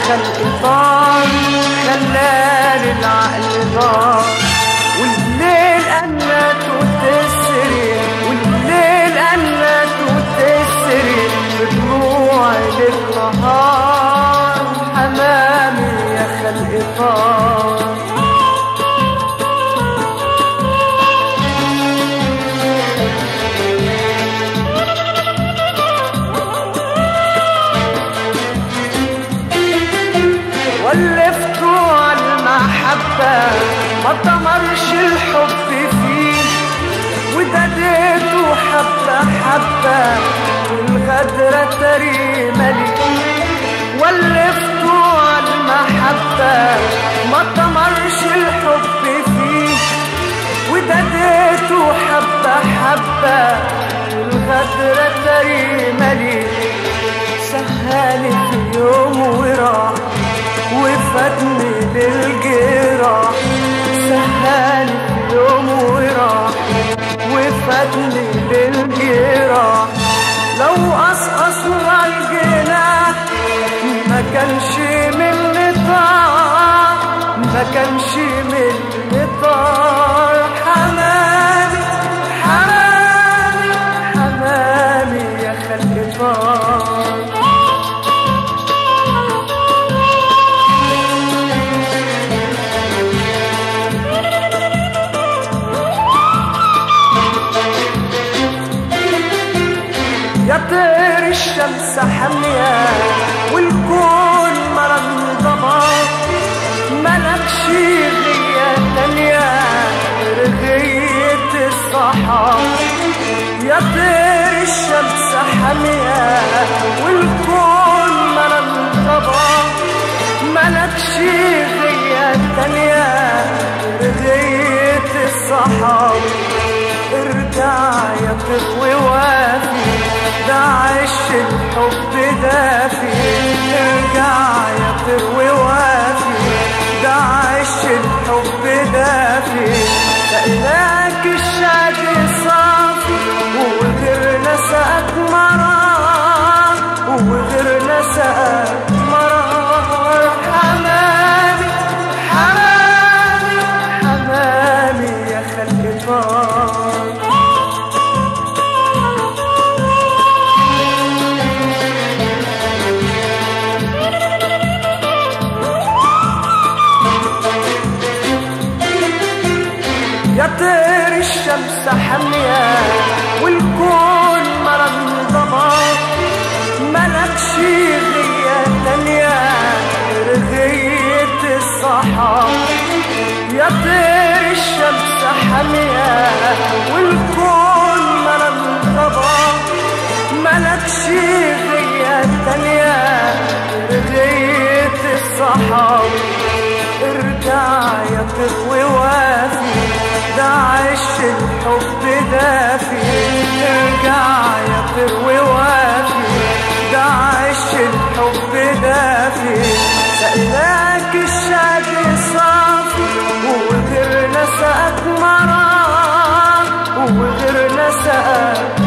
خلق طار خلاني العقل ضار، والليل قلت وتسري، والليل قلت وتسري بدموعي للنهار. حمامي يا خلق طار. ولفته عالمحبة ما طمرش الحب فيه، ودديته حبة حبة والغدرة تريمة لي. ولفته عالمحبة ما طمرش الحب فيه، ودديته حبة حبة والغدرة تريمة لي. سهاني في يوم وراح وفاتني للجراح، سهاني في يوم وراح وفاتني للجراح. لو قصقص الجناح ما كانش مني طار، ما كانش مني طار. حمامي حمامي حمامي يا خلق طار. يا طير الشمس حامية والكون مرن ضباب، ملكش غية تانية رغية الصحاب. يا طير الشمس حامية والكون مرن ضباب، ملكش غية تانية رغية الصحاب. ارجع يا طفل وافي ده عش الحب دافي، ارجع يا طفل وافي ده عش الحب دافي. لقيناك الشعب صافي وغيرنا سقك مرار، وغيرنا سقك مرار. حمامي حمامي حمامي يا خلق طار. يا طير الشمس حامية والكون مرن ضباب، ملكش غية تانية رغية الصحاب. يا طير الشمس حامية والكون مرن ضباب، ملكش غية تانية رغية الصحاب. ارجع يا طفل وافي ده عش الحب دافي، ارجع يا طفل وافي ده عش الحب دافي. سقناك الشعب صافي وغيرنا سقك مرار، وغيرنا سقك